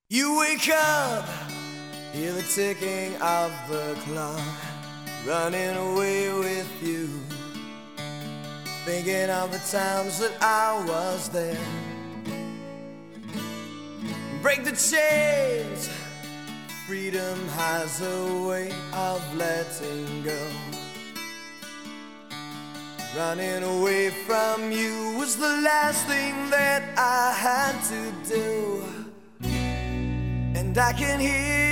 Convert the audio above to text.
You wake up, hear the ticking of the clock, running away with you, thinking of the times that I was there. Break the chains, freedom has a way of letting go. Running away from you was the last thing that I had to do. And I can hear